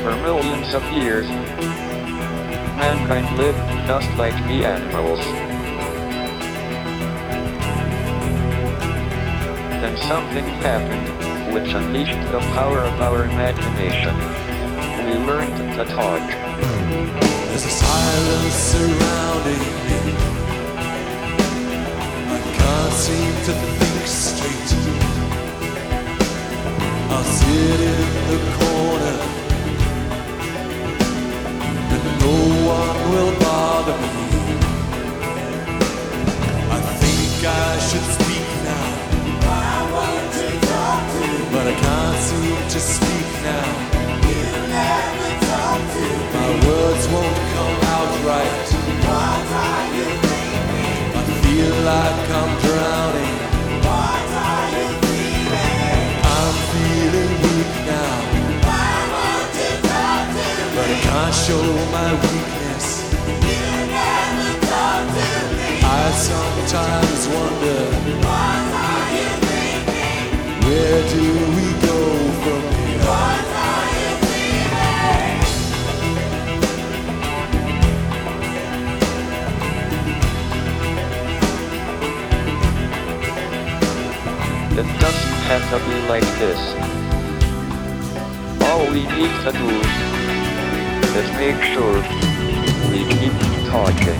For millions of years, mankind lived just like the animals. Then something happened, which unleashed the power of our imagination. We learned to talk. There's a silence surrounding me. I can't seem to think straight. I'll sit in the corner, and no one will bother me. I think I should speak now, but I can't seem to speak now. My words won't come out right. I feel like I'm drowning. I'm feeling weak now, but I can't show my weakness. I sometimes wonder, where do we go from here? It doesn't have to be like this. All we need to do is make sure we keep talking.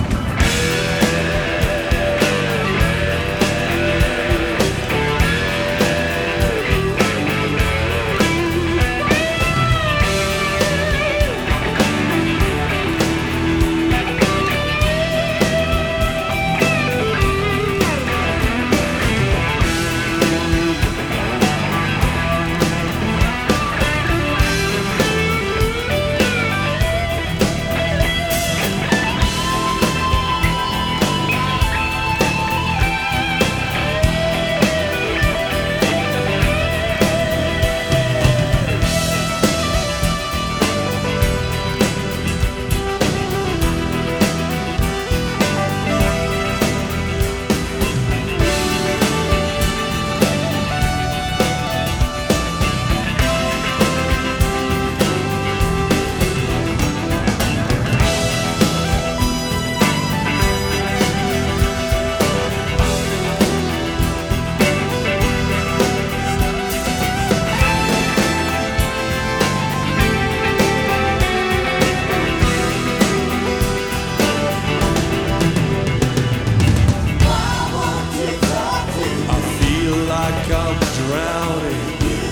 I'm drowning.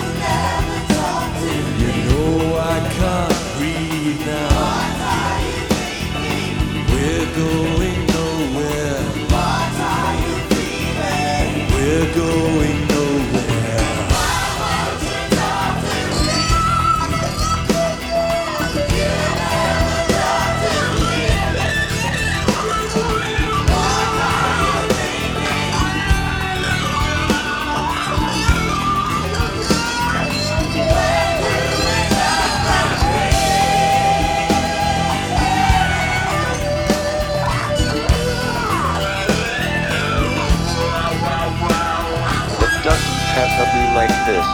You know I can't breathe now. We're going nowhere. We're going nowhere. Have to be like this.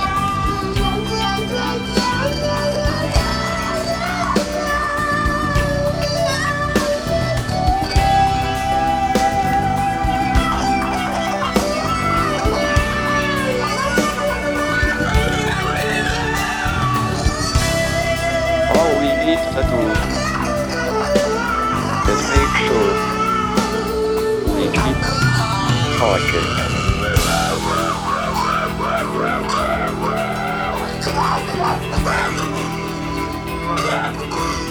All we need to do is make sure we keep talking. Wow.